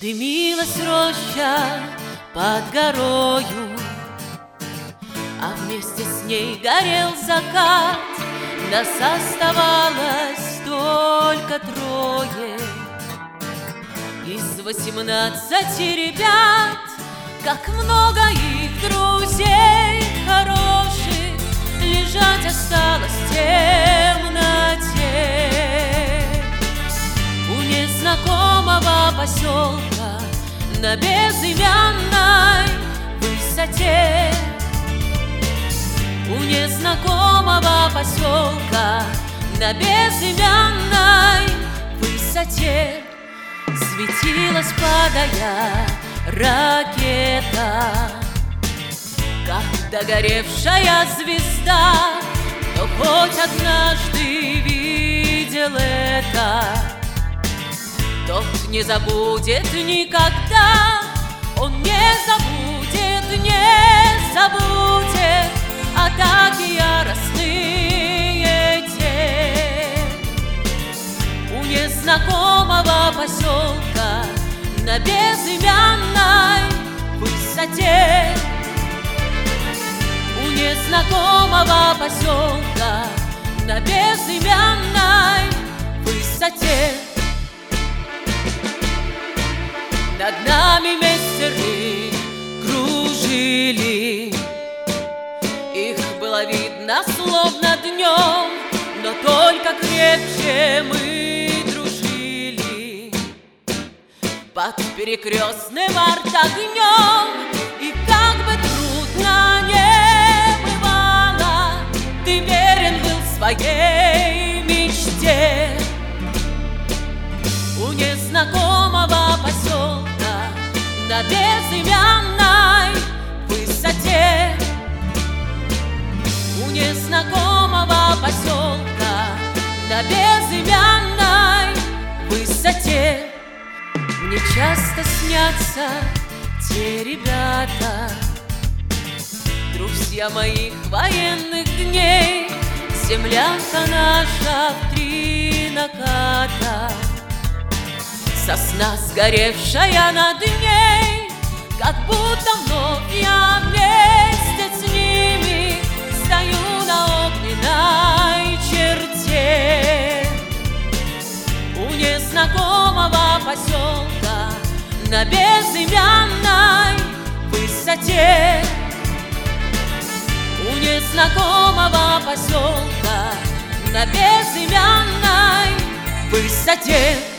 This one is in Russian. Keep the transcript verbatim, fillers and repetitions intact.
Дымилась роща под горою, а вместе с ней горел закат. Нас оставалось только трое из восемнадцати ребят. Как много их друзей хороших лежать осталось в темноте у незнакомого поселка на безымянной высоте. У незнакомого поселка на безымянной высоте светилась, падая, ракета. Как догоревшая звезда, кто хоть однажды видел это, тот не забудет никогда. Он не забудет, не забудет атаки яростные те. У незнакомого поселка на безымянной высоте. У незнакомого поселка на безымянной высоте. Над нами мессеры кружили, их было видно словно днем, но только крепче мы дружили под перекрестным артогнем. И как бы трудно не бывало, ты верен был своей мечте. У незнакомого поселка на безымянной высоте. У незнакомого поселка на безымянной высоте. Мне часто снятся те ребята, друзья моих военных дней. Землянка наша в три наката, сосна, сгоревшая над ней. Как будто вновь я вместе с ними стою на огненной черте. У незнакомого поселка на безымянной высоте. У незнакомого поселка на безымянной высоте.